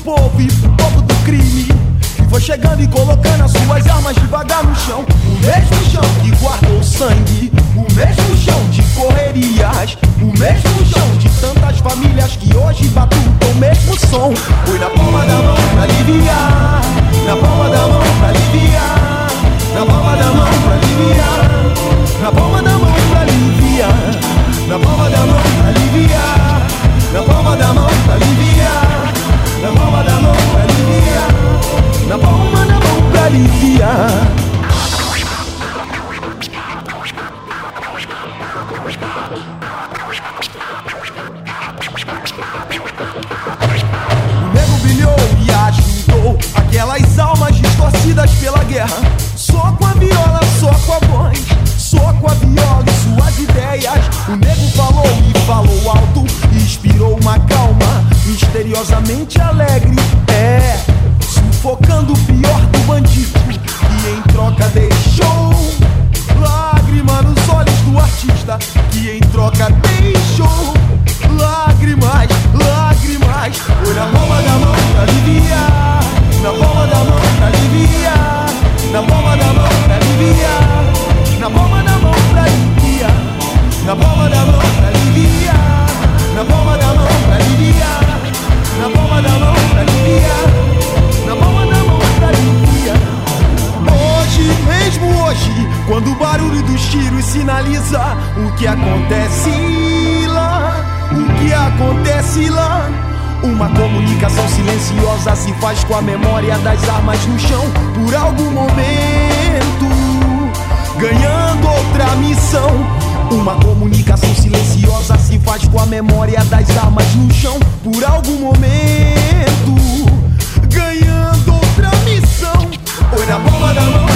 povo e pro povo do crime, que foi chegando e colocando as suas armas devagar no chão. O mesmo chão que guardou sangue, o mesmo chão de correrias, o mesmo chão de tantas famílias que hoje batutam o mesmo som. Foi na palma da mão pra aliviar, na palma da mão pra aliviar, na palma da mão pra aliviar, na palma da mão pra aliviar, na palma da mão pra aliviar, na palma da mão pra aliviar, na palma da mão pra aliviar, na palma da mão pra aliviar. O nego brilhou e ajudou aquelas almas distorcidas pela guerra. Só com a viola, só com a voz, só com a viola e suas ideias. O nego falou e falou alto e inspirou uma calma misteriosamente alegre. É, sufocando o pior do bandido, que em troca deixou lágrima nos olhos do artista, que em troca deixou lágrimas, lágrimas. Foi na palma da mão pra aliviar, na palma da mão pra aliviar, na palma da mão pra aliviar, na palma da mão pra aliviar, na palma da mão pra aliviar, na palma da mão pra aliviar, na palma da mão pra aliviar, na palma da mão pra aliviar. Hoje, mesmo hoje, quando o barulho dos tiros sinaliza o que acontece lá, o que acontece lá. Uma comunicação silenciosa se faz com a memória das armas no chão. Por algum momento, ganhando outra missão. Uma comunicação silenciosa se faz com a memória das armas no chão. Por algum momento, ganhando outra missão. Foi na palma da mão